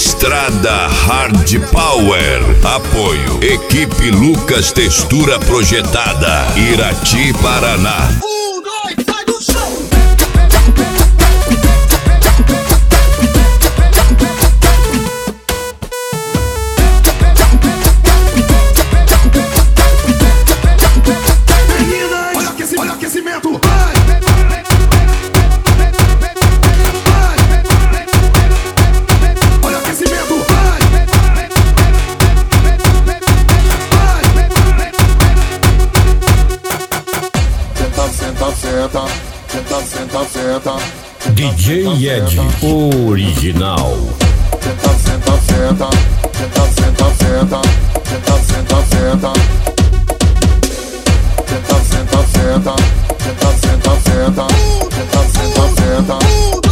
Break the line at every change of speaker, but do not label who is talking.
Estrada Hard Power. Apoio Equipe Lucas Textura Projetada, Irati, Paraná.
Sai do chão! Olha o aquecimento! Olha o aquecimento!
Senta.
DJ Ed Original.
Senta. Senta.